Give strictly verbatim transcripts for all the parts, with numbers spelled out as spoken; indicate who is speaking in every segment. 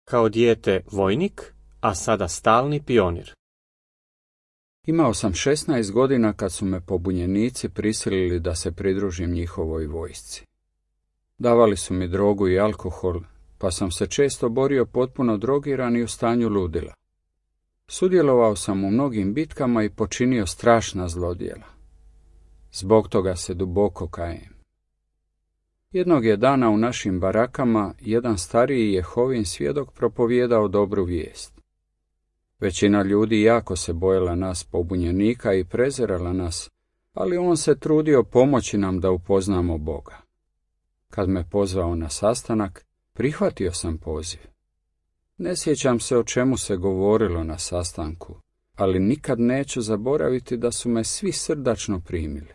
Speaker 1: Kao dijete vojnik, a sada stalni pionir.
Speaker 2: Imao sam šesnaest godina kad su me pobunjenici prisilili da se pridružim njihovoj vojsci. Davali su mi drogu i alkohol, pa sam se često borio potpuno drogiran i u stanju ludila. Sudjelovao sam u mnogim bitkama i počinio strašna zlodjela. Zbog toga se duboko kajem. Jednog je dana u našim barakama jedan stariji Jehovin svjedok propovijedao dobru vijest. Većina ljudi jako se bojala nas pobunjenika i prezirala nas, ali on se trudio pomoći nam da upoznamo Boga. Kad me pozvao na sastanak, prihvatio sam poziv. Ne sjećam se o čemu se govorilo na sastanku, ali nikad neću zaboraviti da su me svi srdačno primili.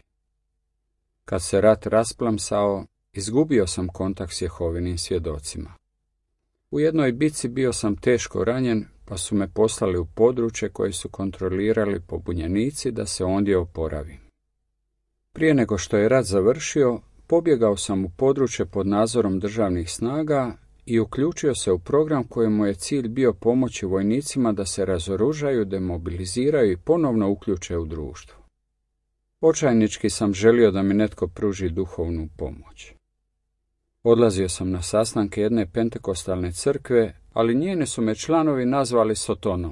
Speaker 2: Kad se rat rasplamsao, izgubio sam kontakt s Jehovinim svjedocima. U jednoj bitci bio sam teško ranjen, pa su me poslali u područje koje su kontrolirali pobunjenici da se ondje oporavim. Prije nego što je rat završio, pobjegao sam u područje pod nadzorom državnih snaga i uključio se u program kojemu je cilj bio pomoći vojnicima da se razoružaju, demobiliziraju i ponovno uključe u društvo. Očajnički sam želio da mi netko pruži duhovnu pomoć. Odlazio sam na sastanke jedne pentekostalne crkve, ali njeni su me članovi nazvali Sotonom.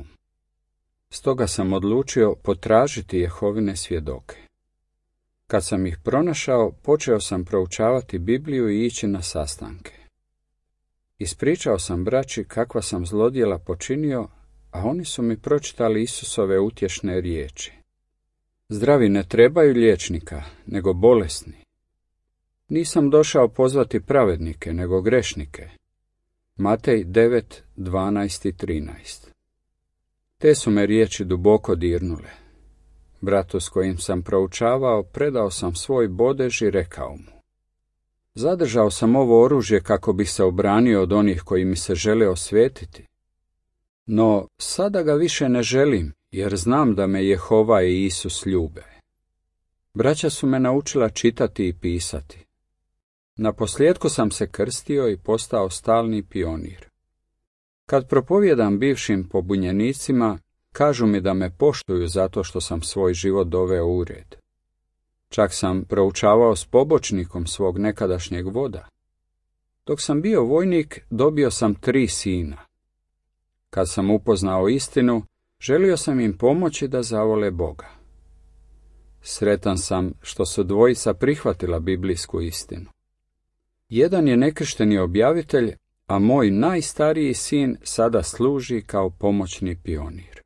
Speaker 2: Stoga sam odlučio potražiti Jehovine svjedoke. Kad sam ih pronašao, počeo sam proučavati Bibliju i ići na sastanke. Ispričao sam braći kakva sam zlodjela počinio, a oni su mi pročitali Isusove utješne riječi. Zdravi ne trebaju liječnika, nego bolesni. Nisam došao pozvati pravednike, nego grešnike. Matej devet, dvanaest i trinaest. Te su me riječi duboko dirnule. Bratu s kojim sam proučavao, predao sam svoj bodež i rekao mu: zadržao sam ovo oružje kako bih se obranio od onih koji mi se žele osvetiti. No, sada ga više ne želim, jer znam da me Jehova i Isus ljube. Braća su me naučila čitati i pisati. Naposljetku sam se krstio i postao stalni pionir. Kad propovijedam bivšim pobunjenicima, kažu mi da me poštuju zato što sam svoj život doveo u red. Čak sam proučavao s pobočnikom svog nekadašnjeg voda. Dok sam bio vojnik, dobio sam tri sina. Kad sam upoznao istinu, želio sam im pomoći da zavole Boga. Sretan sam što su dvojica prihvatila biblijsku istinu. Jedan je nekršteni objavitelj, a moj najstariji sin sada služi kao pomoćni pionir.